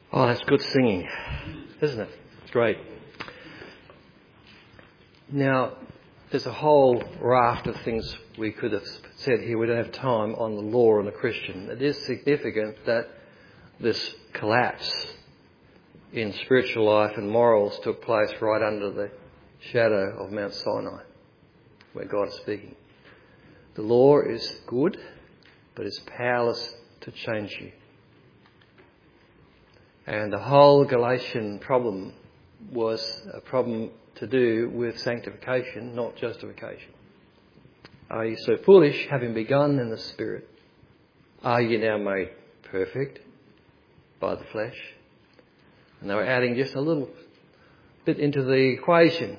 Oh, that's good singing, isn't it? It's great. Now, there's a whole raft of things we could have said here. We don't have time on the law and the Christian. It is significant that this collapse in spiritual life and morals took place right under the shadow of Mount Sinai, where God is speaking. The law is good, but it's powerless to change you. And the whole Galatian problem was a problem to do with sanctification, not justification. Are you so foolish, having begun in the Spirit? Are you now made perfect by the flesh? And they were adding just a little bit into the equation.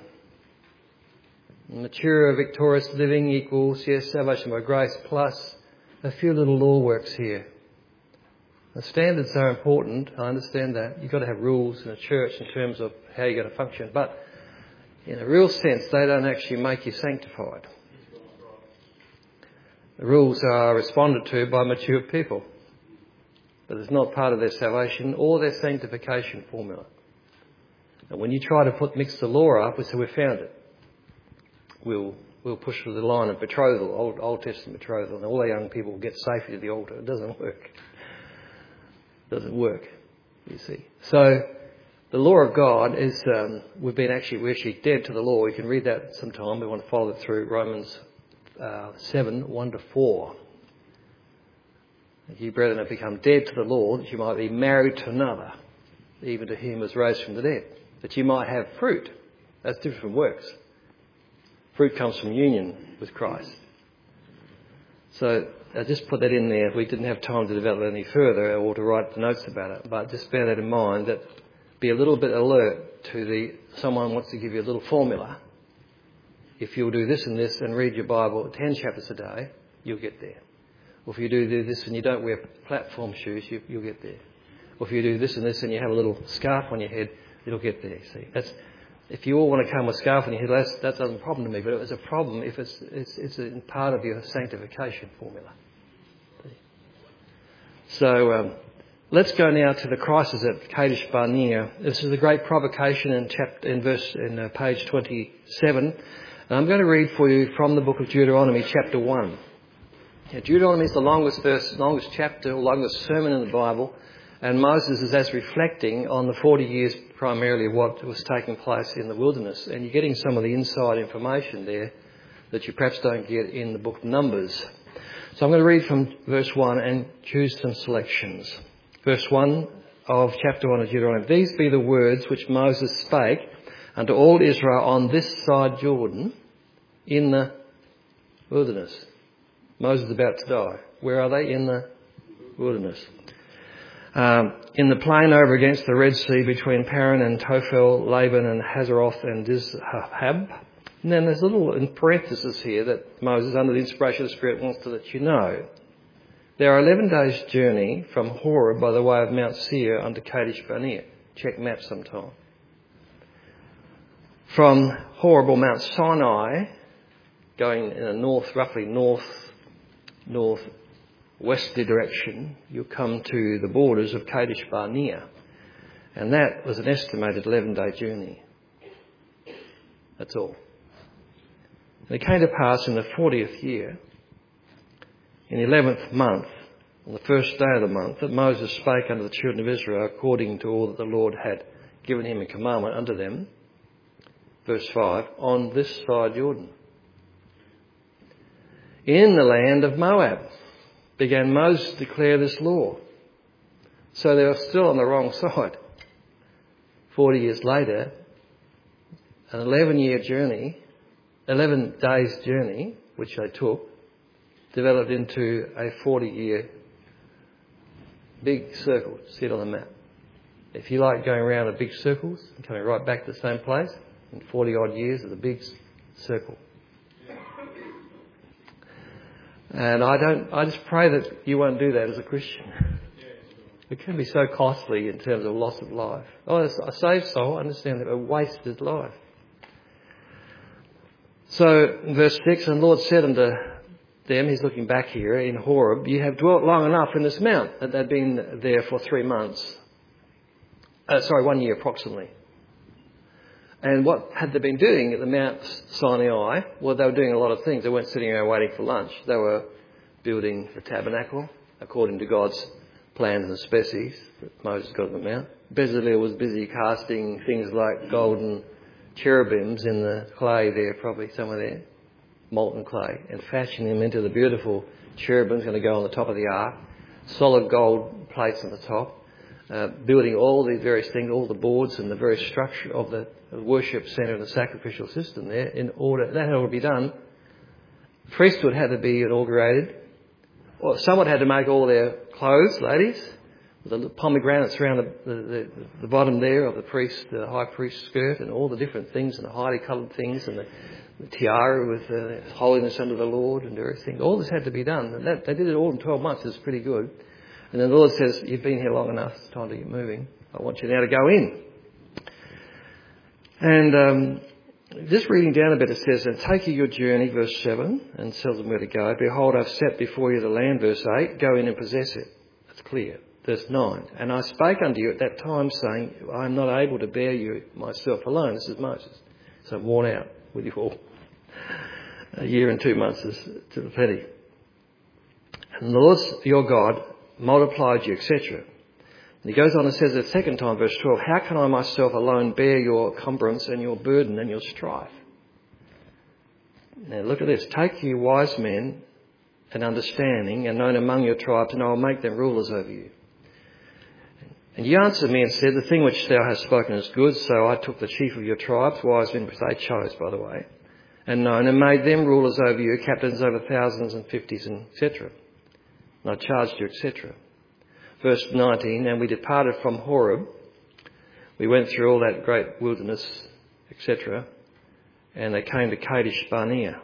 Mature, victorious living equals, yes, salvation by grace, plus a few little law works here. The standards are important, I understand that. You've got to have rules in a church in terms of how you're going to function. But in a real sense, they don't actually make you sanctified. The rules are responded to by mature people. But it's not part of their salvation or their sanctification formula. And when you try to mix the law up, we say, we found it. We'll push through the line of betrothal, Old Testament betrothal, and all the young people get safely to the altar. It doesn't work. Doesn't work, you see. So the law of God is, we're actually dead to the law. You can read that sometime. We want to follow it through Romans 7, 1 to 4. You brethren have become dead to the law, that you might be married to another, even to him who was raised from the dead, that you might have fruit. That's different from works. Fruit comes from union with Christ. So I just put that in there. We didn't have time to develop it any further or to write the notes about it, but just bear that in mind, that be a little bit alert to someone wants to give you a little formula. If you'll do this and this and read your Bible 10 chapters a day, you'll get there. Or if you do this and you don't wear platform shoes, you'll get there. Or if you do this and this and you have a little scarf on your head, it'll get there. See, if you all want to come with a scarf on your head, that doesn't a problem to me. But it's a problem if it's a part of your sanctification formula. So let's go now to the crisis at Kadesh Barnea. This is a great provocation in page 27. And I'm going to read for you from the book of Deuteronomy, chapter 1. Now, Deuteronomy is the longest chapter, longest sermon in the Bible. And Moses is as reflecting on the 40 years primarily of what was taking place in the wilderness. And you're getting some of the inside information there that you perhaps don't get in the book of Numbers. So I'm going to read from verse 1 and choose some selections. Verse 1 of chapter 1 of Deuteronomy. These be the words which Moses spake unto all Israel on this side Jordan in the wilderness. Moses is about to die. Where are they? In the wilderness. In the plain over against the Red Sea between Paran and Tophel, Laban and Hazeroth and Dizahab. And then there's a little in parenthesis here that Moses, under the inspiration of the Spirit, wants to let you know. There are 11 days' journey from Horeb by the way of Mount Seir unto Kadesh Barnea. Check maps sometime. From Horeb or Mount Sinai, going in a roughly northwesterly direction, you'll come to the borders of Kadesh Barnea. And that was an estimated 11-day journey. That's all. And it came to pass in the 40th year, in the 11th month, on the first day of the month, that Moses spake unto the children of Israel according to all that the Lord had given him in commandment unto them. Verse 5, on this side Jordan. In the land of Moab began Moses to declare this law. So they were still on the wrong side. 40 years later, an 11 days journey, which they took, developed into a 40-year big circle. See it on the map. If you like going around in big circles and coming right back to the same place, in 40-odd years of the big circle. And I just pray that you won't do that as a Christian. It can be so costly in terms of loss of life. Oh, a saved soul, I understand that, a wasted life. So, verse 6, and the Lord said unto them, he's looking back here in Horeb, you have dwelt long enough in this mount. That they'd been there for 3 months. 1 year approximately. And what had they been doing at the Mount Sinai? Well, they were doing a lot of things. They weren't sitting around waiting for lunch. They were building the tabernacle according to God's plans and species that Moses got at the Mount. Bezalel was busy casting things like golden cherubims in the clay there, probably somewhere there, molten clay, and fashioning them into the beautiful cherubims going to go on the top of the ark, solid gold plates on the top, building all these various things, all the boards and the very structure of the worship centre and the sacrificial system there, in order that had to be done. Priesthood had to be inaugurated. Well, someone had to make all their clothes, ladies, with the pomegranates around the bottom there of the high priest's skirt, and all the different things, and the highly coloured things, and the tiara with holiness under the Lord and everything. All this had to be done. And they did it all in 12 months. It was pretty good. And then the Lord says, you've been here long enough. It's time to get moving. I want you now to go in. And just reading down a bit, it says, and take you your journey, verse 7, and tell them where to go. Behold, I've set before you the land, verse 8. Go in and possess it. That's clear. Verse 9, and I spake unto you at that time, saying, I am not able to bear you myself alone. This is Moses. So I'm worn out with you all. A year and 2 months is to the plenty. And the Lord your God multiplied you, etc. And he goes on and says the second time, verse 12, how can I myself alone bear your cumbrance and your burden and your strife? Now look at this. Take you wise men and understanding and known among your tribes, and I will make them rulers over you. And ye answered me and said, the thing which thou hast spoken is good. So I took the chief of your tribes, wise men, which they chose, by the way, and known, and made them rulers over you, captains over thousands and fifties, and etc. And I charged you, etc. Verse 19, and we departed from Horeb. We went through all that great wilderness, etc. And they came to Kadesh Barnea.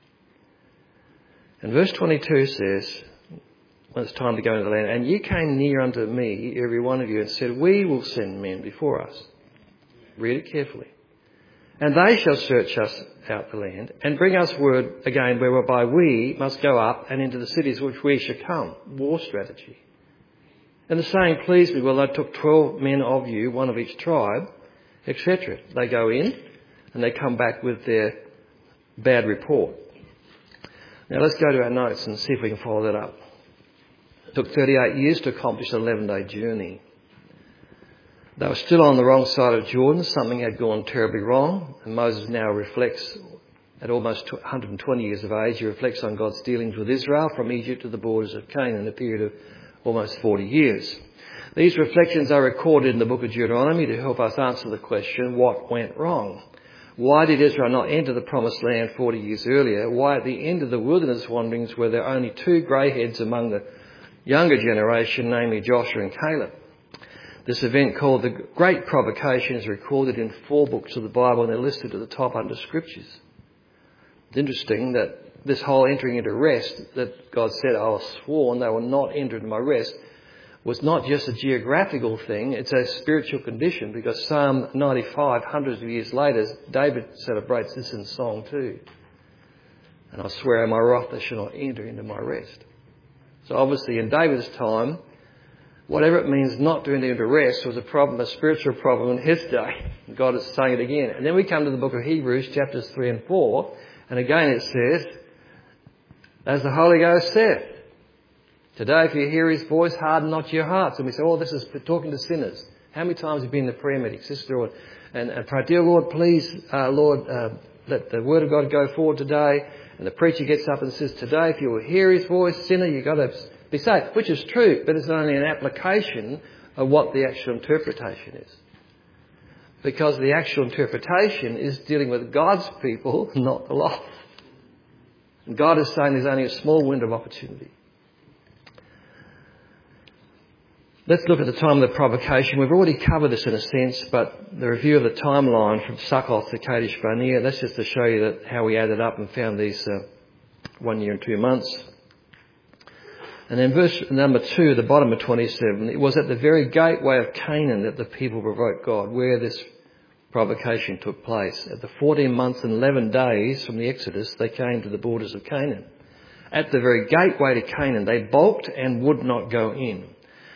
And verse 22 says, when it's time to go into the land, and ye came near unto me, every one of you, and said, we will send men before us. Read it carefully. And they shall search us out the land, and bring us word again whereby we must go up and into the cities which we shall come. War strategy. And the saying pleased me. Well, I took 12 men of you, one of each tribe, etc. They go in, and they come back with their bad report. Now let's go to our notes and see if we can follow that up. It took 38 years to accomplish an 11-day journey. They were still on the wrong side of Jordan. Something had gone terribly wrong. And Moses now reflects, at almost 120 years of age, he reflects on God's dealings with Israel from Egypt to the borders of Canaan in a period of almost 40 years. These reflections are recorded in the book of Deuteronomy to help us answer the question, what went wrong? Why did Israel not enter the promised land 40 years earlier? Why at the end of the wilderness wanderings were there only 2 greyheads among the younger generation, namely Joshua and Caleb? This event, called the Great Provocation, is recorded in 4 books of the Bible, and they're listed at the top under Scriptures. It's interesting that this whole entering into rest that God said, I was sworn they will not enter into my rest, was not just a geographical thing, it's a spiritual condition, because Psalm 95, hundreds of years later, David celebrates this in song too. And I swear in my wrath they shall not enter into my rest. So obviously in David's time, whatever it means not to enter into rest was a problem, a spiritual problem in his day. God is saying it again. And then we come to the book of Hebrews, chapters 3 and 4, and again it says, as the Holy Ghost said, today if you hear his voice, harden not your hearts. And we say, oh, this is talking to sinners. How many times have you been in the prayer meeting, sister? And pray, dear Lord, please, let the word of God go forward today. And the preacher gets up and says, today if you will hear his voice, sinner, you've got to be saved. Which is true, but it's only an application of what the actual interpretation is. Because the actual interpretation is dealing with God's people, not the lost. And God is saying there's only a small window of opportunity. Let's look at the time of the provocation. We've already covered this in a sense, but the review of the timeline from Succoth to Kadesh Barnea, that's just to show you that how we added up and found these 1 year and 2 months. And then verse number 2, the bottom of 27, it was at the very gateway of Canaan that the people provoked God, where this provocation took place. At the 14 months and 11 days from the Exodus, they came to the borders of Canaan. At the very gateway to Canaan, they balked and would not go in.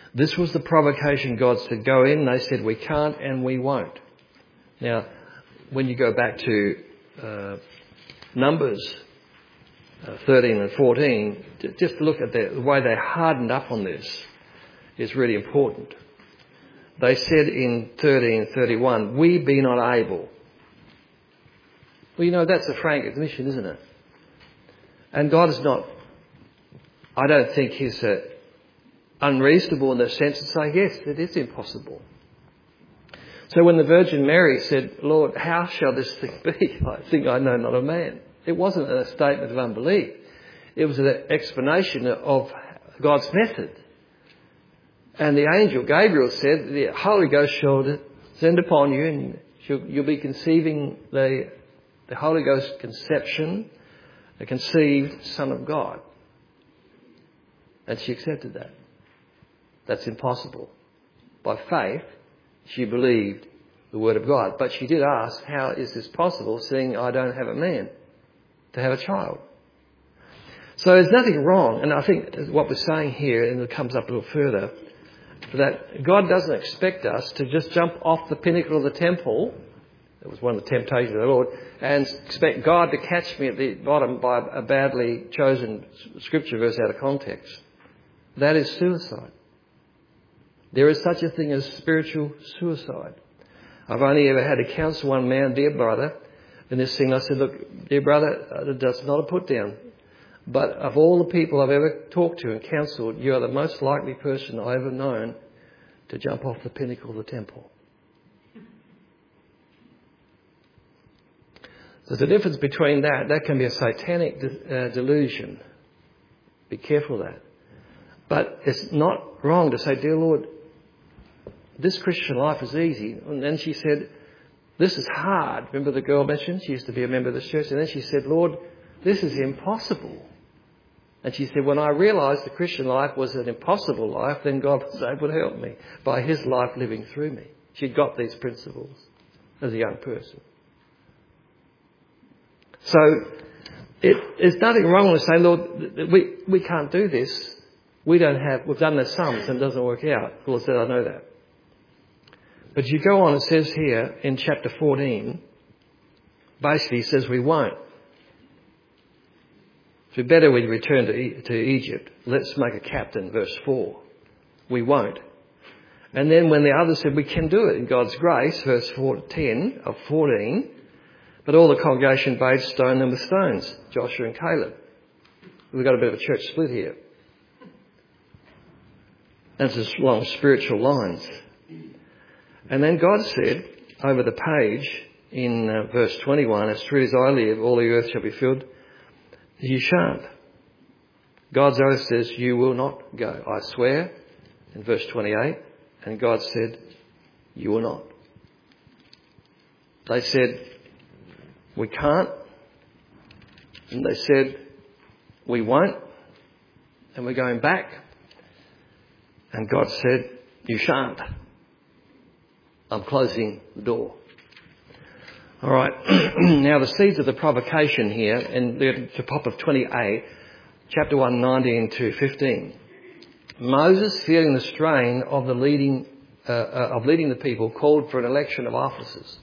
This was the provocation. God said, go in. They said, we can't and we won't. Now, when you go back to Numbers 13 and 14, just to look at the way they hardened up on this is really important. They said in 13:31, we be not able. Well, you know, that's a frank admission, isn't it? And God is not, I don't think he's unreasonable in the sense to say, yes, it is impossible. So when the Virgin Mary said, Lord, how shall this thing be? I think I know not a man. It wasn't a statement of unbelief. It was an explanation of God's method. And the angel Gabriel said, the Holy Ghost shall descend upon you and you'll be conceiving the Holy Ghost conception, the conceived Son of God. And she accepted that. That's impossible. By faith, she believed the word of God. But she did ask, how is this possible, seeing I don't have a man to have a child? So there's nothing wrong. And I think what we're saying here, and it comes up a little further, that God doesn't expect us to just jump off the pinnacle of the temple. It was one of the temptations of the Lord, and expect God to catch me at the bottom by a badly chosen scripture verse out of context. That is suicide. There is such a thing as spiritual suicide. I've only ever had to counsel one man, dear brother, in this thing. I said, look, dear brother, that's not a put down. But of all the people I've ever talked to and counselled, you are the most likely person I've ever known to jump off the pinnacle of the temple. There's a difference between that. That can be a satanic delusion. Be careful of that. But it's not wrong to say, dear Lord, this Christian life is easy. And then she said, this is hard. Remember the girl mentioned? She used to be a member of this church. And then she said, Lord, this is impossible. And she said, when I realised the Christian life was an impossible life, then God was able to help me by his life living through me. She got these principles as a young person. So there's nothing wrong with saying, Lord, we can't do this. We've done the sums and it doesn't work out. Paul said, I know that. But you go on, it says here in chapter 14, basically it says we won't. So better we return to Egypt. Let's make a captain, verse 4. We won't. And then when the others said we can do it in God's grace, verse 10 of 14, but all the congregation bade stone them with stones, Joshua and Caleb. We've got a bit of a church split here. And it's along spiritual lines. And then God said, over the page in verse 21, as true as I live, all the earth shall be filled. You shan't. God's oath says, you will not go. I swear, in verse 28, and God said, you will not. They said, we can't. And they said, we won't. And we're going back. And God said, you shan't. I'm closing the door. All right. Now the seeds of the provocation here in the top of 28, chapter 1, 19 to 15. Moses, feeling the strain of leading the people, called for an election of officers.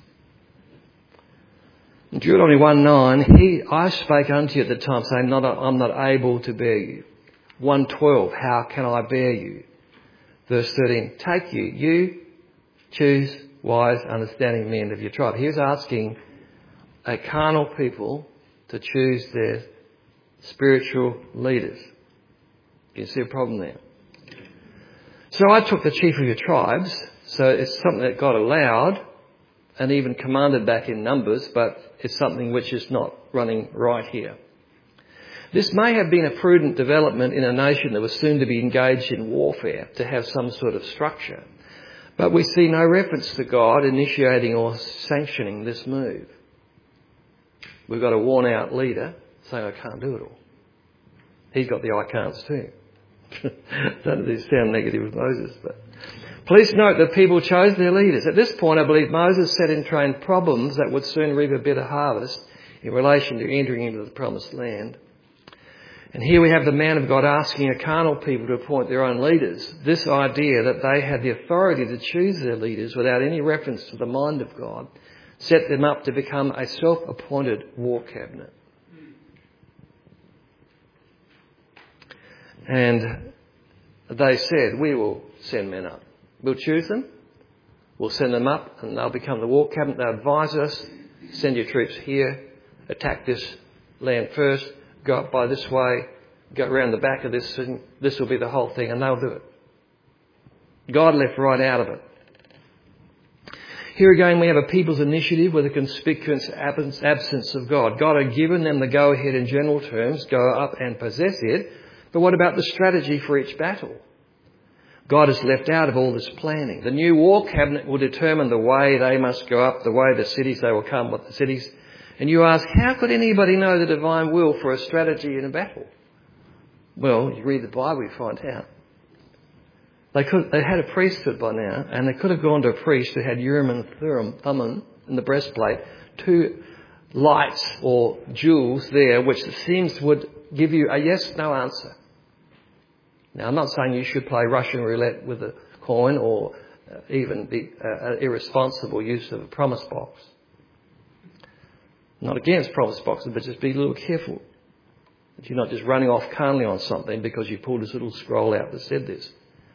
In Deuteronomy 1:9, I spake unto you at the time, saying, I'm not able to bear you. 1:12, how can I bear you? Verse 13, take you choose wise, understanding men of your tribe. He was asking a carnal people to choose their spiritual leaders. You see a problem there? So I took the chief of your tribes. So it's something that God allowed and even commanded back in Numbers, but it's something which is not running right here. This may have been a prudent development in a nation that was soon to be engaged in warfare, to have some sort of structure. But we see no reference to God initiating or sanctioning this move. We've got a worn-out leader saying, I can't do it all. He's got the I can'ts too. Doesn't sound negative with Moses, but please note that people chose their leaders. At this point, I believe Moses set in train problems that would soon reap a bitter harvest in relation to entering into the promised land. And here we have the man of God asking a carnal people to appoint their own leaders. This idea that they had the authority to choose their leaders without any reference to the mind of God set them up to become a self-appointed war cabinet. And they said, we will send men up. We'll choose them. We'll send them up and they'll become the war cabinet. They'll advise us, send your troops here, attack this land first, go up by this way, go around the back of this, and this will be the whole thing, and they'll do it. God left right out of it. Here again we have a people's initiative with a conspicuous absence of God. God had given them the go-ahead in general terms, go up and possess it, but what about the strategy for each battle? God is left out of all this planning. The new war cabinet will determine the way they must go up, the way the cities they will come, what the cities. And you ask, how could anybody know the divine will for a strategy in a battle? Well, you read the Bible, you find out. They had a priesthood by now, and they could have gone to a priest who had Urim and Thummim in the breastplate, two lights or jewels there, which it seems would give you a yes-no answer. Now, I'm not saying you should play Russian roulette with a coin or even be irresponsible use of a promise box. Not against promise boxes, but just be a little careful that you're not just running off carnally on something because you pulled this little scroll out that said this.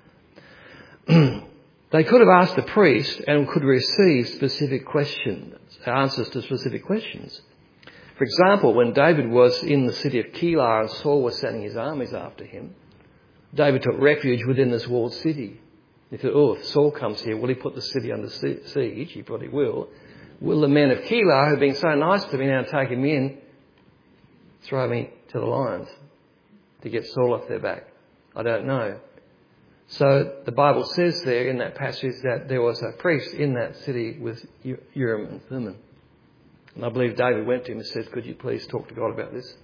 They could have asked the priest and could receive specific questions, answers to specific questions. For example, when David was in the city of Keilah and Saul was sending his armies after him, David took refuge within this walled city. He thought, if Saul comes here, will he put the city under siege? He probably will. Will the men of Keilah, who have been so nice to me now, taking me in, throw me to the lions to get Saul off their back? I don't know. So the Bible says there in that passage that there was a priest in that city with Urim and Thummim. And I believe David went to him and said, could you please talk to God about this?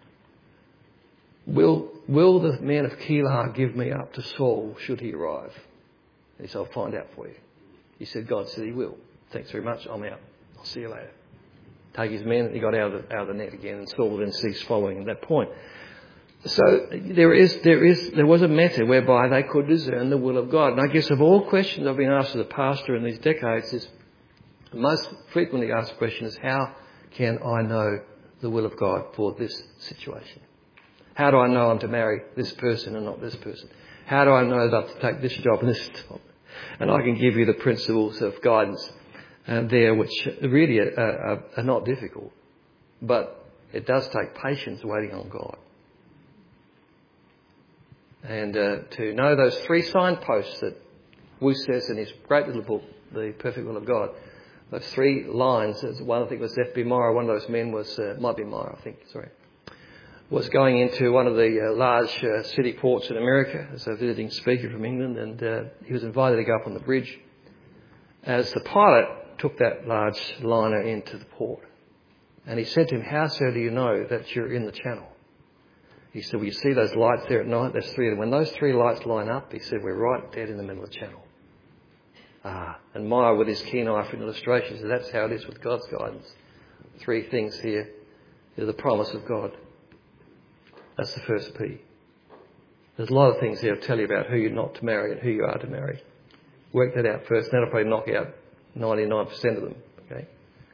Will the men of Keilah give me up to Saul should he arrive? He said, I'll find out for you. He said, God said he will. Thanks very much. I'm out. I'll see you later. Take his men. He got out of the net again, and Saul then ceased following at that point. So there was a method whereby they could discern the will of God. And I guess of all questions I've been asked as a pastor in these decades, is the most frequently asked question is, how can I know the will of God for this situation? How do I know I'm to marry this person and not this person? How do I know that I'm to take this job and this job? And I can give you the principles of guidance there, which really are not difficult. But it does take patience waiting on God. And to know those three signposts that Wu says in his great little book, The Perfect Will of God, those three lines, one I think was F.B. Meyer, one of those men was, might be Meyer, I think, was going into one of the large city ports in America as a visiting speaker from England, and he was invited to go up on the bridge as the pilot took that large liner into the port. And he said to him, how, sir, do you know that you're in the channel? He said, well, you see those lights there at night? There's three of them. When those three lights line up, he said, we're right dead in the middle of the channel. And Meyer, with his keen eye for illustration, said, that's how it is with God's guidance. Three things here. They're the promise of God. That's the first P. There's a lot of things here to tell you about who you're not to marry and who you are to marry. Work that out first. That'll probably knock out 99% of them. Okay.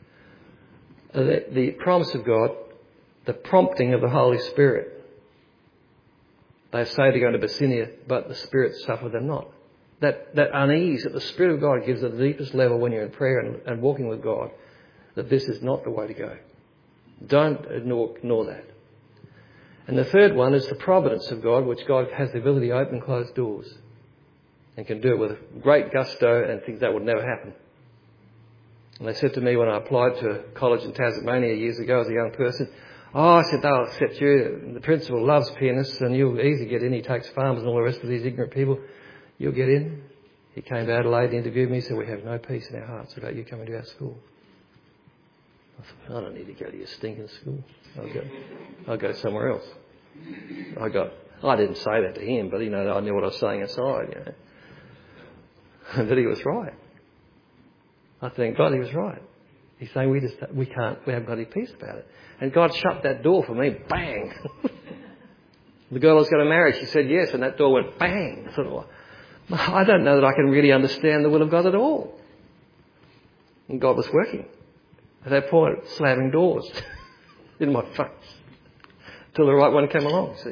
The promise of God, the prompting of the Holy Spirit. They say to go to Bithynia, but the Spirit suffered them not. That unease that the Spirit of God gives at the deepest level when you're in prayer and walking with God, that this is not the way to go. Don't ignore that. And the third one is the providence of God, which God has the ability to open and close doors and can do it with great gusto and think that would never happen. And they said to me when I applied to a college in Tasmania years ago as a young person, I said, they'll accept you. The principal loves pianists and you'll easily get in. He takes farmers and all the rest of these ignorant people. You'll get in. He came to Adelaide, interviewed me, he said, we have no peace in our hearts about you coming to our school. I thought, I don't need to go to your stinking school. I'll go somewhere else. I didn't say that to him, but I knew what I was saying inside, But he was right. I thank God he was right. He's saying we haven't got any peace about it. And God shut that door for me, bang. The girl I was going to marry, she said yes, and that door went bang. I thought, well, I don't know that I can really understand the will of God at all. And God was working. At that point, slamming doors in my face till the right one came along, see.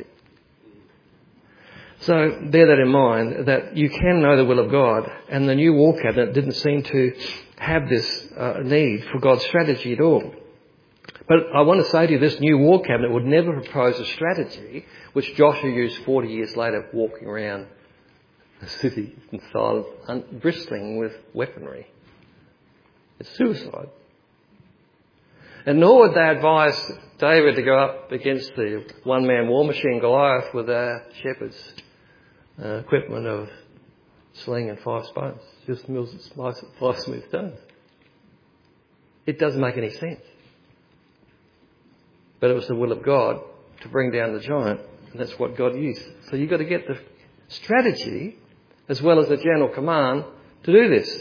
So bear that in mind, that you can know the will of God, and the new war cabinet didn't seem to have this need for God's strategy at all. But I want to say to you, this new war cabinet would never propose a strategy which Joshua used 40 years later, walking around the city in silence, bristling with weaponry. It's suicide. And nor would they advise David to go up against the one-man war machine Goliath with our shepherds' equipment of sling and 5 stones, just mills and slice at 5 smooth stones. It doesn't make any sense. But it was the will of God to bring down the giant, and that's what God used. So you've got to get the strategy as well as the general command to do this.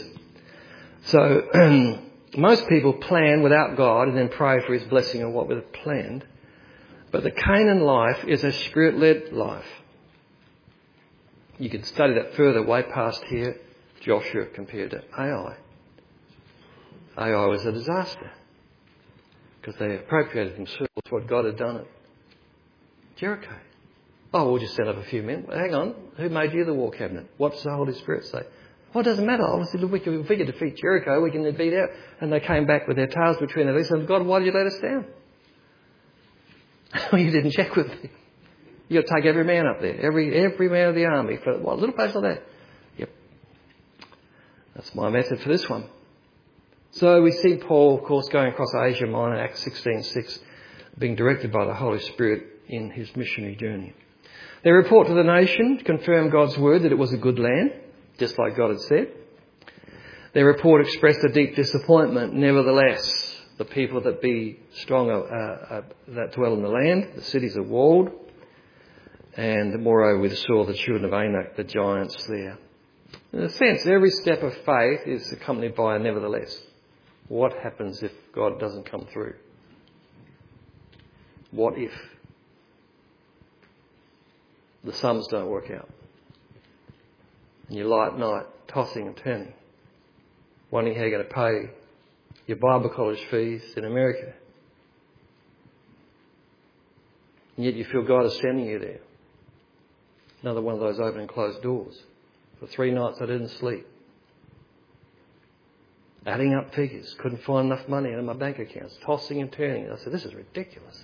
So most people plan without God and then pray for his blessing on what they've planned. But the Canaan life is a spirit-led life. You can study that further way past here, Joshua compared to Ai. Ai was a disaster because they appropriated themselves what God had done at Jericho. Oh, we'll just set up a few men. Hang on, who made you the war cabinet? What does the Holy Spirit say? Well, it doesn't matter. Obviously, if we can defeat Jericho, we can beat out. And they came back with their tails between their legs and said, God, why did you let us down? Well, you didn't check with me. You've got to take every man up there, every man of the army for what, a little place like that. Yep. That's my method for this one. So we see Paul, of course, going across Asia Minor, Acts 16:6, being directed by the Holy Spirit in his missionary journey. They report to the nation, confirm God's word that it was a good land, just like God had said. Their report expressed a deep disappointment. Nevertheless, the people that be strong that dwell in the land, the cities are walled, and moreover we saw the children of Anak, the giants there. In a sense, every step of faith is accompanied by a nevertheless. What happens if God doesn't come through? What if the sums don't work out? And you lie at night, tossing and turning, wondering how you're going to pay your Bible college fees in America. And yet you feel God is sending you there. Another one of those open and closed doors. For 3 nights I didn't sleep. Adding up figures, couldn't find enough money in my bank accounts, tossing and turning. I said, this is ridiculous.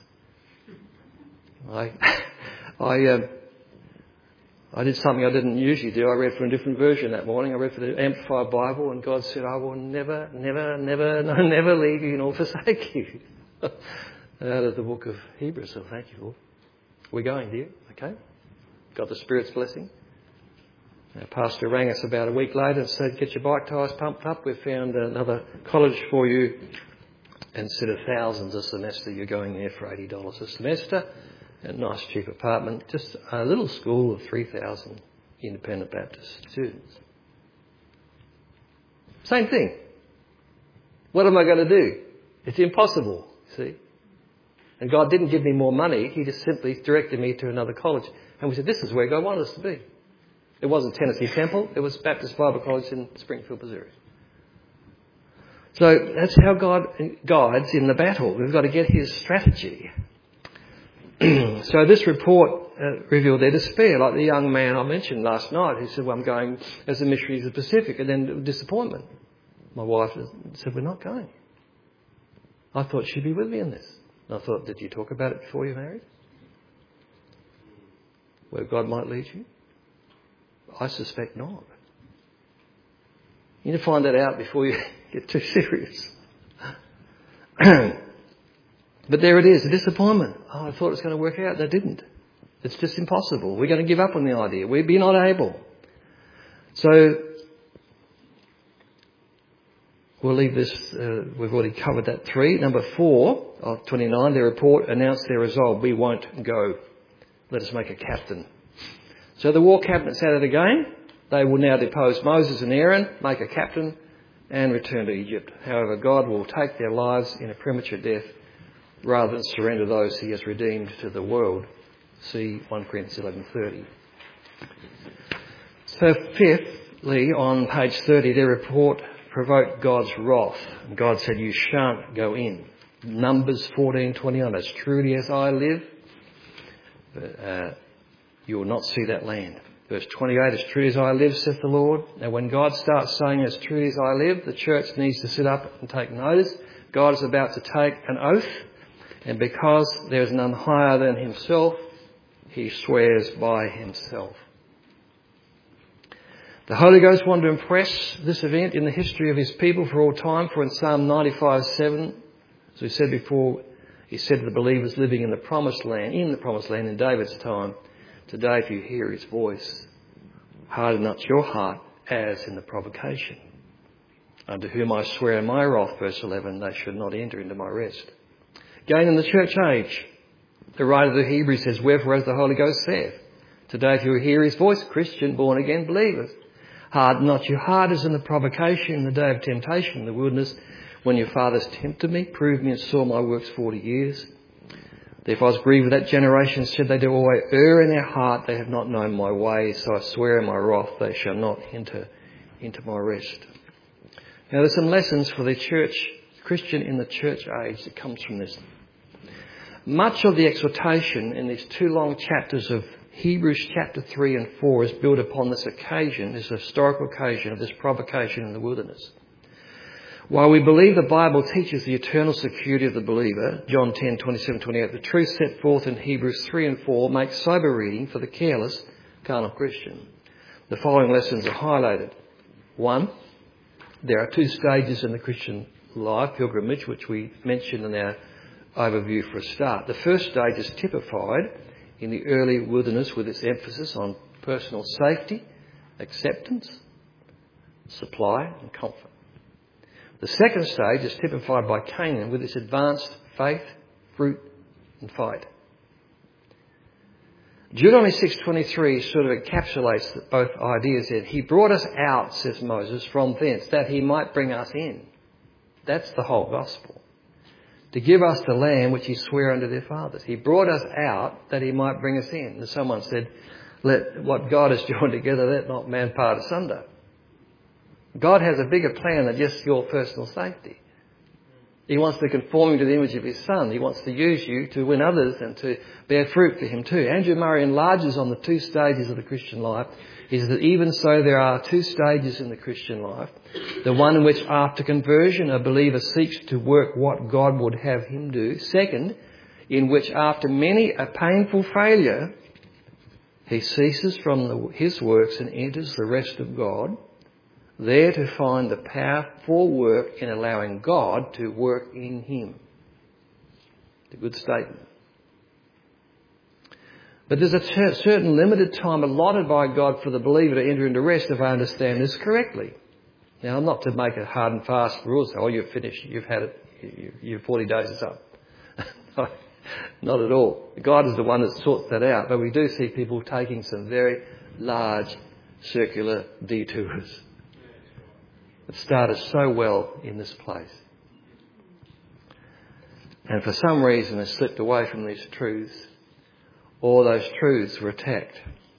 I did something I didn't usually do. I read from a different version that morning. I read from the Amplified Bible, and God said, I will never leave you nor forsake you. Out of the book of Hebrews. So thank you, Lord. We're going, dear. Okay. Got the Spirit's blessing. Our pastor rang us about a week later and said, get your bike tyres pumped up. We've found another college for you. Instead of thousands a semester, you're going there for $80 a semester. A nice cheap apartment. Just a little school of 3,000 independent Baptist students. Same thing. What am I going to do? It's impossible, see. And God didn't give me more money. He just simply directed me to another college. And we said, this is where God wanted us to be. It wasn't Tennessee Temple. It was Baptist Bible College in Springfield, Missouri. So that's how God guides in the battle. We've got to get his strategy. So this report revealed their despair, like the young man I mentioned last night who said, well, I'm going as a missionary to the Pacific, and then disappointment. My wife said, we're not going. I thought she'd be with me in this. And I thought, did you talk about it before you married? Where God might lead you? I suspect not. You need to find that out before you get too serious. But there it is, a disappointment. Oh, I thought it was going to work out. That didn't. It's just impossible. We're going to give up on the idea. We'd be not able. So we'll leave this. We've already covered that 3. Number 4 of 29, their report announced their resolve. We won't go. Let us make a captain. So the war cabinet's at it again. They will now depose Moses and Aaron, make a captain, and return to Egypt. However, God will take their lives in a premature death rather than surrender those he has redeemed to the world See 1 Corinthians 11:30. So fifthly, on page 30, their report provoked God's wrath. And God said, you shan't go in. Numbers 14:21, as truly as I live, you will not see that land. Verse 28, as truly as I live, saith the Lord. Now when God starts saying, as truly as I live, the church needs to sit up and take notice. God is about to take an oath, and because there is none higher than himself, he swears by himself. The Holy Ghost wanted to impress this event in the history of his people for all time, for in Psalm 95:7, as we said before, he said to the believers living in the promised land in David's time, today if you hear his voice, harden not your heart as in the provocation. Unto whom I swear in my wrath, verse 11, they should not enter into my rest. Again in the church age, the writer of the Hebrews says, wherefore as the Holy Ghost saith, today if you hear his voice, Christian, born again believers, harden not your heart as in the provocation in the day of temptation in the wilderness, when your fathers tempted me, proved me and saw my works 40 years. Therefore I was grieved with that generation, said they do always err in their heart, they have not known my ways, so I swear in my wrath they shall not enter into my rest. Now there's some lessons for the church, Christian in the church age that comes from this. Much of the exhortation in these two long chapters of Hebrews chapter 3 and 4 is built upon this occasion, this historical occasion of this provocation in the wilderness. While we believe the Bible teaches the eternal security of the believer, John 10:27-28, the truth set forth in Hebrews 3 and 4 makes sober reading for the careless, carnal Christian. The following lessons are highlighted. 1, there are 2 stages in the Christian life, pilgrimage, which we mentioned in our overview for a start. The first stage is typified in the early wilderness with its emphasis on personal safety, acceptance, supply and comfort. The second stage is typified by Canaan with its advanced faith, fruit and fight. Deuteronomy 6:23 sort of encapsulates both ideas here. He brought us out, says Moses, from thence, that he might bring us in. That's the whole gospel. To give us the land which he sware unto their fathers. He brought us out that he might bring us in. And someone said, let what God has joined together, let not man part asunder. God has a bigger plan than just your personal safety. He wants to conform you to the image of his Son. He wants to use you to win others and to bear fruit for him too. Andrew Murray enlarges on the 2 stages of the Christian life. He says that even so there are 2 stages in the Christian life. The one in which after conversion a believer seeks to work what God would have him do. Second, in which after many a painful failure, he ceases from his works and enters the rest of God, there to find the power for work in allowing God to work in him. It's a good statement. But there's a certain limited time allotted by God for the believer to enter into rest, if I understand this correctly. Now, I'm not to make a hard and fast rule, so you're finished, you've had it, your 40 days is up. No, not at all. God is the one that sorts that out, but we do see people taking some very large circular detours. It started so well in this place. And for some reason it slipped away from these truths, or those truths were attacked.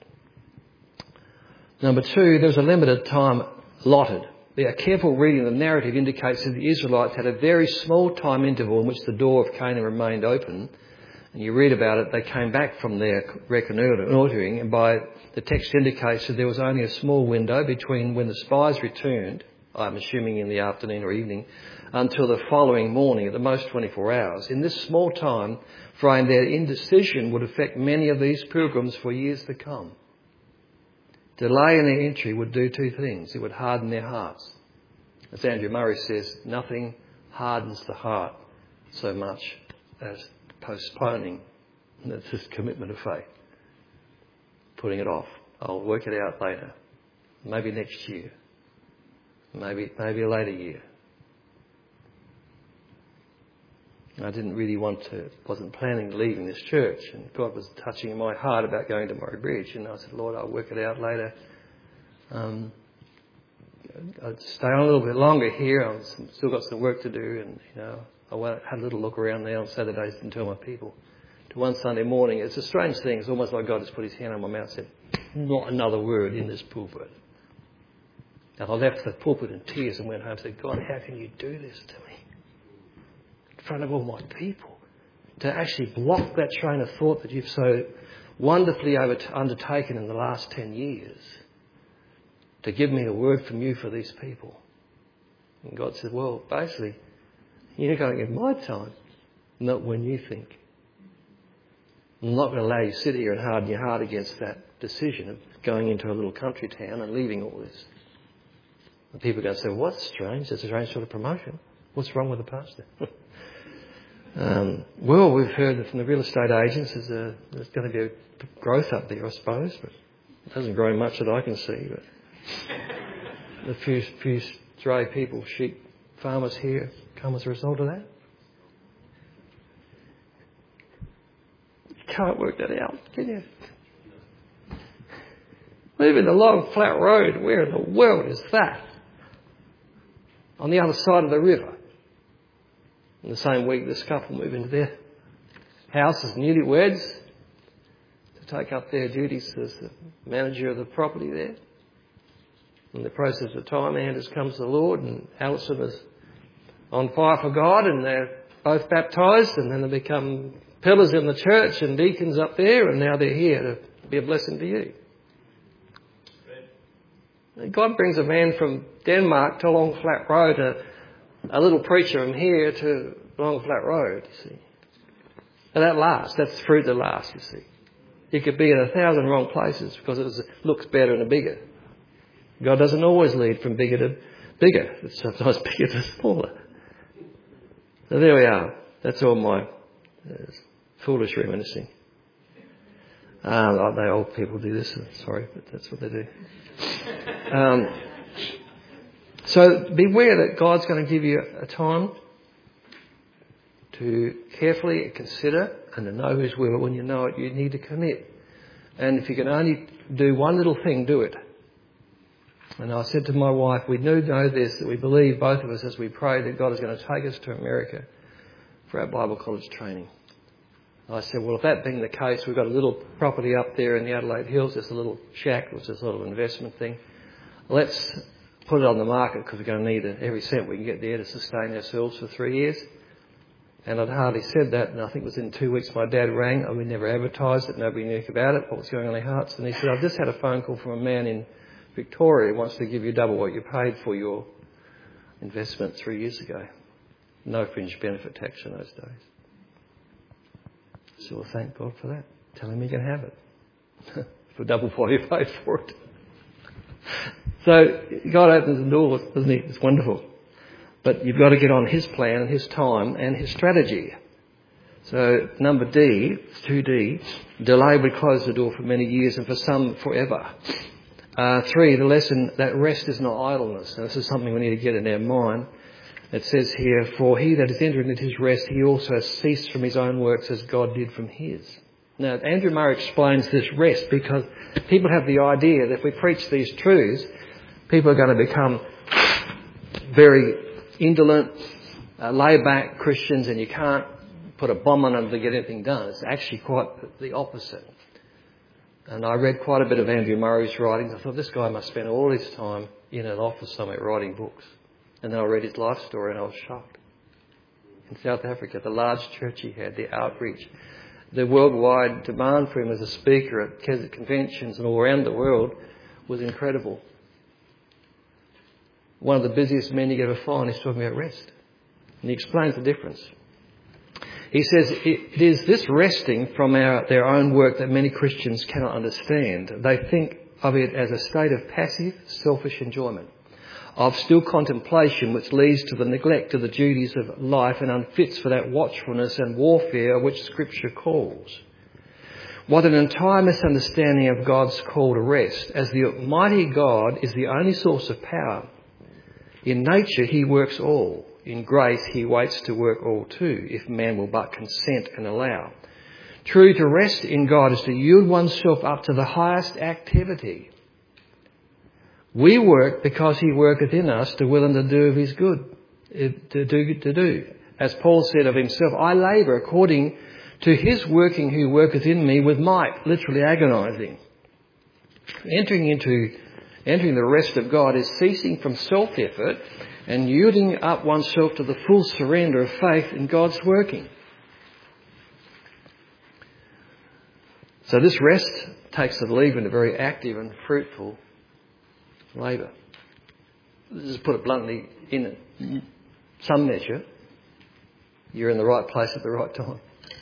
Number 2, there's a limited time allotted. A careful reading of the narrative indicates that the Israelites had a very small time interval in which the door of Canaan remained open. And you read about it, they came back from their reconnoitering, and by the text indicates that there was only a small window between when the spies returned, I'm assuming in the afternoon or evening, until the following morning, at the most 24 hours. In this small time frame, their indecision would affect many of these pilgrims for years to come. Delay in their entry would do 2 things. It would harden their hearts. As Andrew Murray says, nothing hardens the heart so much as postponing. That's this commitment of faith. Putting it off. I'll work it out later. Maybe next year. Maybe a later year. I didn't really wasn't planning leaving this church, and God was touching in my heart about going to Murray Bridge, and I said, Lord, I'll work it out later. I'd stay on a little bit longer here. I've still got some work to do, and I had a little look around there on Saturdays and tell my people to one Sunday morning. It's a strange thing. It's almost like God just put his hand on my mouth and said, not another word in this pulpit. And I left the pulpit in tears and went home and said, God, how can you do this to me? In front of all my people. To actually block that train of thought that you've so wonderfully undertaken in the last 10 years. To give me a word from you for these people. And God said, well, basically, you're going to get my time, not when you think. I'm not going to allow you to sit here and harden your heart against that decision of going into a little country town and leaving all this. And people are going to say, well, that's strange. That's a strange sort of promotion. What's wrong with the pastor? Well, we've heard that from the real estate agents there's going to be a growth up there, I suppose, but it doesn't grow much that I can see. But the few stray people, sheep farmers here, come as a result of that. You can't work that out, can you? Live in a long flat road. Where in the world is that? On the other side of the river. In the same week, this couple move into their house as newlyweds to take up their duties as the manager of the property there. In the process of time, Anders comes to the Lord and Alison is on fire for God, and they're both baptised, and then they become pillars in the church and deacons up there, and now they're here to be a blessing to you. God brings a man from Denmark to Long Flat Road, a little preacher from here to Long Flat Road, you see. And that lasts. That's fruit that lasts, you see. You could be in 1,000 wrong places because it looks better and bigger. God doesn't always lead from bigger to bigger. It's sometimes bigger to smaller. So there we are. That's all my foolish reminiscing. They old people do this. Sorry, but that's what they do. So beware that God's going to give you a time to carefully consider and to know His will. When you know it, you need to commit. And if you can only do one little thing, do it. And I said to my wife, we do know this, that we believe, both of us, as we pray, that God is going to take us to America for our Bible college training. I said, well, if that being the case, we've got a little property up there in the Adelaide Hills, just a little shack, which is a little investment thing. Let's put it on the market because we're going to need every cent we can get there to sustain ourselves for 3 years. And I'd hardly said that, and I think it was in 2 weeks my dad rang, and we never advertised it, nobody knew about it, what was going on in their hearts. And he said, I've just had a phone call from a man in Victoria who wants to give you double what you paid for your investment 3 years ago. No fringe benefit tax in those days. So well, thank God for that. Tell him he can have it. For double what he paid for it. So God opens the doors, doesn't he? It's wonderful. But you've got to get on His plan and His time and His strategy. So number D, 2D, delay would close the door for many years and for some forever. 3, the lesson that rest is not idleness. Now, this is something we need to get in our mind. It says here, for he that is entering into his rest, he also has ceased from his own works as God did from his. Now, Andrew Murray explains this rest because people have the idea that if we preach these truths, people are going to become very indolent, laid-back Christians, and you can't put a bomb on them to get anything done. It's actually quite the opposite. And I read quite a bit of Andrew Murray's writings. I thought, this guy must spend all his time in an office somewhere writing books. And then I read his life story and I was shocked. In South Africa, the large church he had, the outreach, the worldwide demand for him as a speaker at conventions and all around the world was incredible. One of the busiest men you ever find is talking about rest. And he explains the difference. He says it is this resting from their own work that many Christians cannot understand. They think of it as a state of passive, selfish enjoyment, of still contemplation which leads to the neglect of the duties of life and unfits for that watchfulness and warfare which Scripture calls. What an entire misunderstanding of God's call to rest, as the Almighty God is the only source of power. In nature He works all. In grace He waits to work all too, if man will but consent and allow. True, to rest in God is to yield oneself up to the highest activity. We work because He worketh in us to will and to do of His good, to do. As Paul said of himself, I labour according to his working who worketh in me with might, literally agonizing. Entering the rest of God is ceasing from self-effort and yielding up oneself to the full surrender of faith in God's working. So this rest takes the believer into very active and fruitful labour. Just put it bluntly, in some measure, you're in the right place at the right time.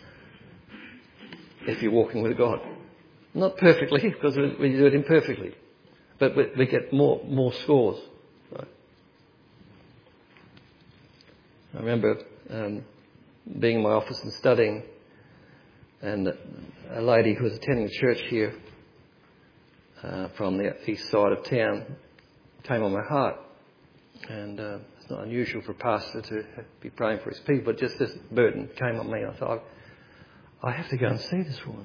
If you're walking with God. Not perfectly, because we do it imperfectly. But we get more scores. Right? I remember being in my office and studying, and a lady who was attending a church here from the east side of town came on my heart. And it's not unusual for a pastor to be praying for his people, but just this burden came on me. I thought, I have to go and see this woman,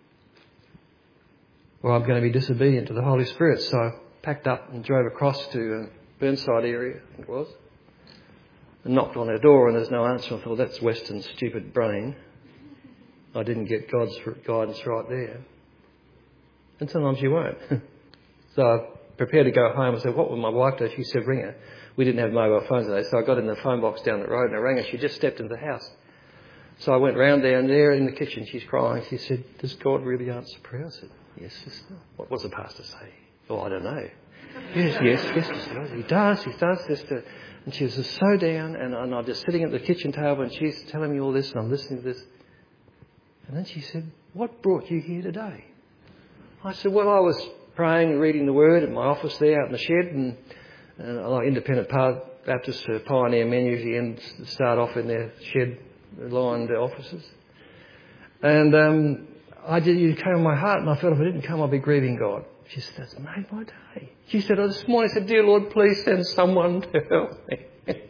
or I'm going to be disobedient to the Holy Spirit. So I packed up and drove across to Burnside area, I think it was, and knocked on her door, and there's no answer. I thought, that's Western's stupid brain. I didn't get God's guidance right there. And sometimes you won't. So I prepared to go home. I said, what would my wife do? She said, ring her. We didn't have mobile phones today, so I got in the phone box down the road and I rang her. She just stepped into the house. So I went round there, and there in the kitchen she's crying. She said, does God really answer prayer? I said, yes, sister. What was the pastor say? Oh, I don't know. Yes, sister. He does, sister. And she was just so down, and I'm just sitting at the kitchen table, and she's telling me all this, and I'm listening to this. And then she said, what brought you here today? I said, well, I was praying and reading the Word at my office there out in the shed, and like independent Baptist pioneer men usually start off in their shed-lined offices. And you came on my heart, and I felt if I didn't come, I'd be grieving God. She said, that's made my day. She said, this morning I said, dear Lord, please send someone to help me.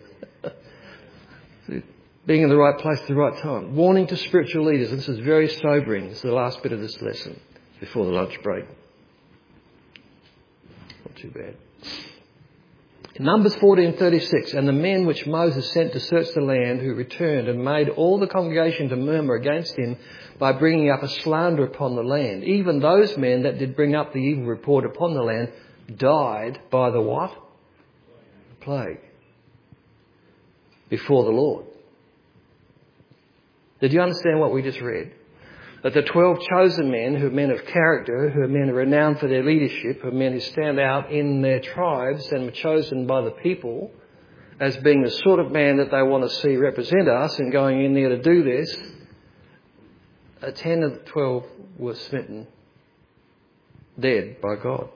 Being in the right place at the right time. Warning to spiritual leaders. This is very sobering. This is the last bit of this lesson before the lunch break. Not too bad. In Numbers 14:36, and the men which Moses sent to search the land, who returned and made all the congregation to murmur against him by bringing up a slander upon the land. Even those men that did bring up the evil report upon the land died by the what? The plague. Before the Lord. Did you understand what we just read? That the 12 chosen men, who are men of character, who are men renowned for their leadership, who are men who stand out in their tribes and were chosen by the people as being the sort of man that they want to see represent us and going in there to do this, 10 of the 12 were smitten dead by God.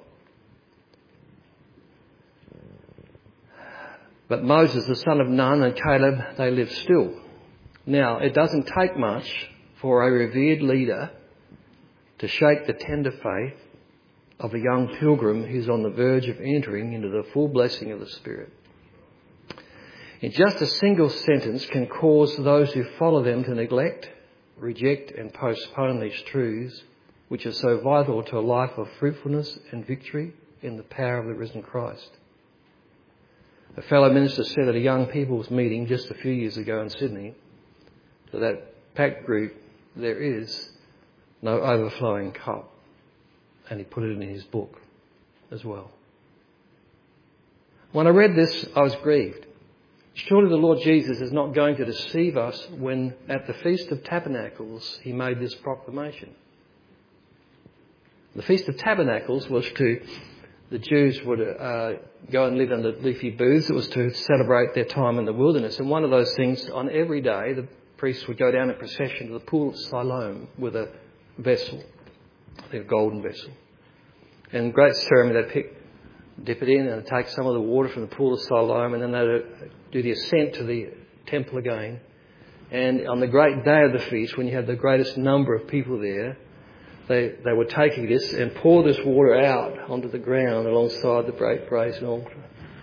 But Moses, the son of Nun, and Caleb, they lived still. Now, it doesn't take much for a revered leader to shake the tender faith of a young pilgrim who's on the verge of entering into the full blessing of the Spirit. In just a single sentence can cause those who follow them to neglect, reject and postpone these truths, which are so vital to a life of fruitfulness and victory in the power of the risen Christ. A fellow minister said at a young people's meeting just a few years ago in Sydney, to that packed group, there is no overflowing cup. And he put it in his book as well. When I read this, I was grieved. Surely the Lord Jesus is not going to deceive us when at the Feast of Tabernacles he made this proclamation. The Feast of Tabernacles was the Jews would go and live under leafy booths. It was to celebrate their time in the wilderness. And one of those things, on every day, the priests would go down in procession to the pool of Siloam with a vessel, a golden vessel. And great ceremony, they'd dip it in and take some of the water from the pool of Siloam, and then they'd do the ascent to the temple again. And on the great day of the feast, when you had the greatest number of people there, they were taking this and pour this water out onto the ground alongside the great brazen altar.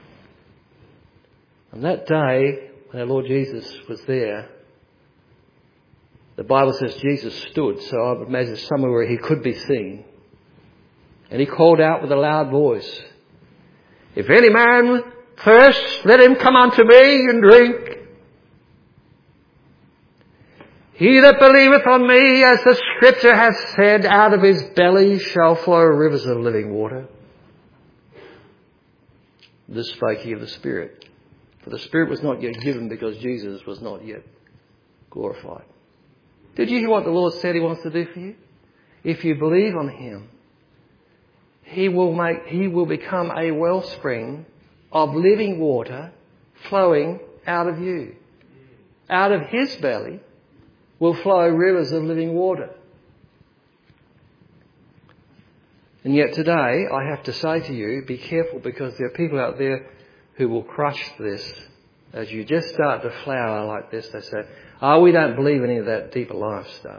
On that day, when our Lord Jesus was there, the Bible says Jesus stood, so I would imagine somewhere where he could be seen. And he called out with a loud voice, "If any man thirst, let him come unto me and drink. He that believeth on me, as the Scripture hath said, out of his belly shall flow rivers of living water. This spake he of the Spirit. For the Spirit was not yet given because Jesus was not yet glorified. Did you hear what the Lord said he wants to do for you? If you believe on him, he will become a wellspring of living water flowing out of you. Out of his belly will flow rivers of living water. And yet today, I have to say to you, be careful, because there are people out there who will crush this. As you just start to flower like this, they say, we don't believe any of that deeper life stuff.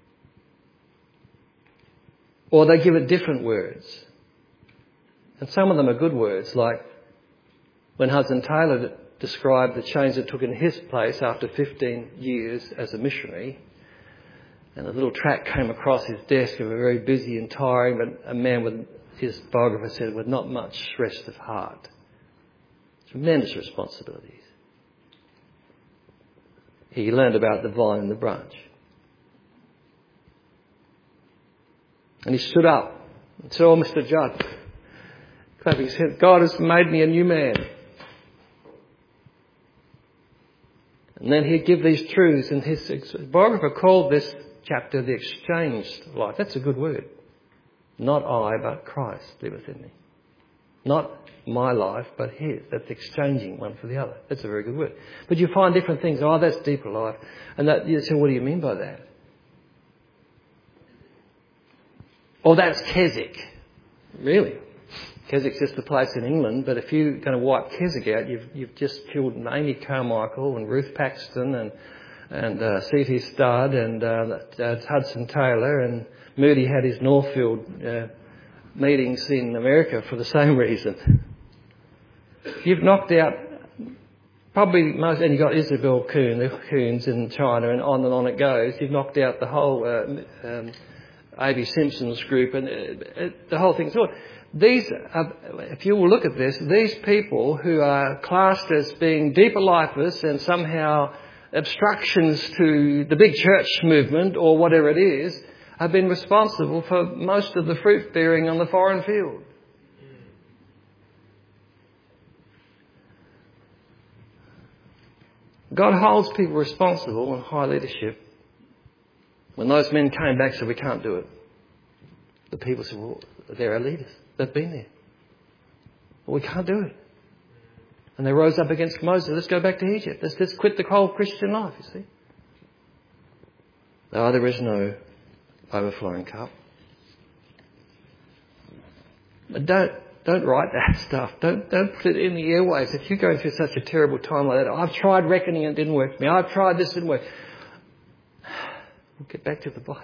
Or they give it different words. And some of them are good words, like when Hudson Taylor described the change that took in his place after 15 years as a missionary. And a little tract came across his desk of a very busy and tiring, but a man with, his biographer said, with not much rest of heart. Tremendous responsibilities. He learned about the vine and the branch. And he stood up and said, Mr. Judd, clapping his hands, God has made me a new man. And then he'd give these truths, and his biographer called this chapter the exchanged life. That's a good word. Not I, but Christ liveth in me. Not my life, but his. That's exchanging one for the other. That's a very good word. But you find different things. That's deeper life. And that, you say, what do you mean by that? That's Keswick. Really? Keswick's just a place in England, but if you're going to wipe Keswick out, you've just killed Amy Carmichael and Ruth Paxton and C.T. Studd and Hudson Taylor, and Moody had his Northfield meetings in America for the same reason. You've knocked out probably most, and you've got Isabel Coons in China, and on it goes. You've knocked out the whole A.B. Simpson's group, and the whole thing's all. These, if you will look at this, these people who are classed as being deeper lifers and somehow obstructions to the big church movement or whatever it is, have been responsible for most of the fruit bearing on the foreign field. God holds people responsible in high leadership. When those men came back and said, we can't do it, the people said, well, they're our leaders. They've been there. Well, we can't do it. And they rose up against Moses. Let's go back to Egypt. Let's quit the whole Christian life, you see. There is no overflowing cup. But don't write that stuff. Don't put it in the airwaves. If you're going through such a terrible time like that, I've tried reckoning and it didn't work for me. I've tried this, it didn't work. We'll get back to the Bible.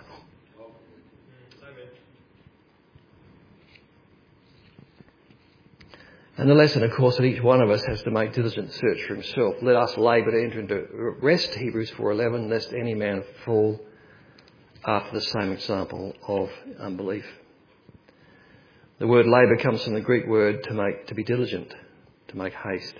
And the lesson, of course, that each one of us has to make diligent search for himself. Let us labour to enter into rest, Hebrews 4:11, lest any man fall after the same example of unbelief. The word labour comes from the Greek word to be diligent, to make haste.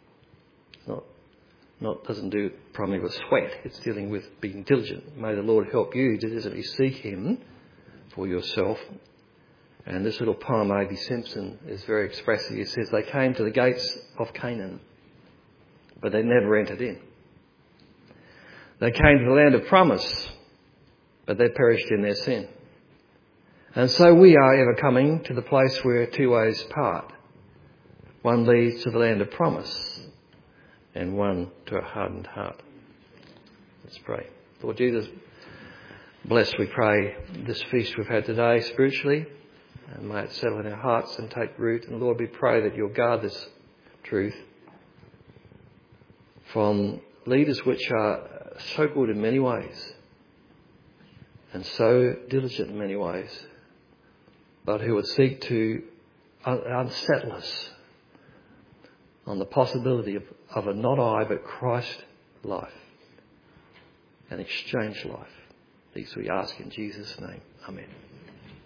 Doesn't do it primarily with sweat. It's dealing with being diligent. May the Lord help you to diligently seek him for yourself. And this little poem, A.B. Simpson, is very expressive. He says, they came to the gates of Canaan, but they never entered in. They came to the land of promise, but they perished in their sin. And so we are ever coming to the place where two ways part. One leads to the land of promise, and one to a hardened heart. Let's pray. Lord Jesus, bless, we pray, this feast we've had today spiritually. And may it settle in our hearts and take root. And Lord, we pray that you'll guard this truth from leaders which are so good in many ways and so diligent in many ways, but who would seek to unsettle us on the possibility of a not I but Christ life, an exchange life. These we ask in Jesus' name. Amen.